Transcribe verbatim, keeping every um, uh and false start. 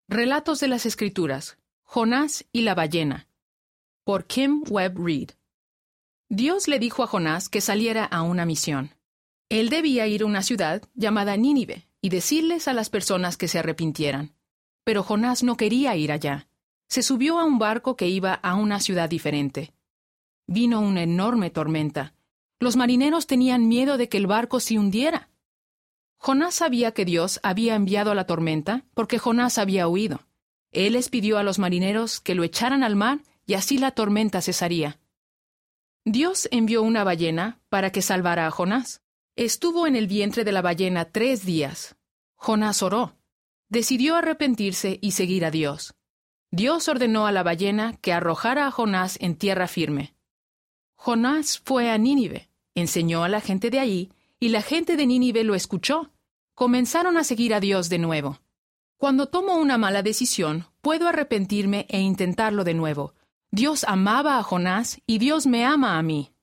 Relatos de las Escrituras, Jonás y la ballena, por Kim Webb Reed. Dios le dijo a Jonás que saliera a una misión. Él debía ir a una ciudad llamada Nínive y decirles a las personas que se arrepintieran. Pero Jonás no quería ir allá. Se subió a un barco que iba a una ciudad diferente. Vino una enorme tormenta. Los marineros tenían miedo de que el barco se hundiera. Jonás sabía que Dios había enviado la tormenta porque Jonás había huido. Él les pidió a los marineros que lo echaran al mar y así la tormenta cesaría. Dios envió una ballena para que salvara a Jonás. Estuvo en el vientre de la ballena tres días. Jonás oró. Decidió arrepentirse y seguir a Dios. Dios ordenó a la ballena que arrojara a Jonás en tierra firme. Jonás fue a Nínive, enseñó a la gente de allí, y la gente de Nínive lo escuchó. Comenzaron a seguir a Dios de nuevo. Cuando tomo una mala decisión, puedo arrepentirme e intentarlo de nuevo. Dios amaba a Jonás y Dios me ama a mí.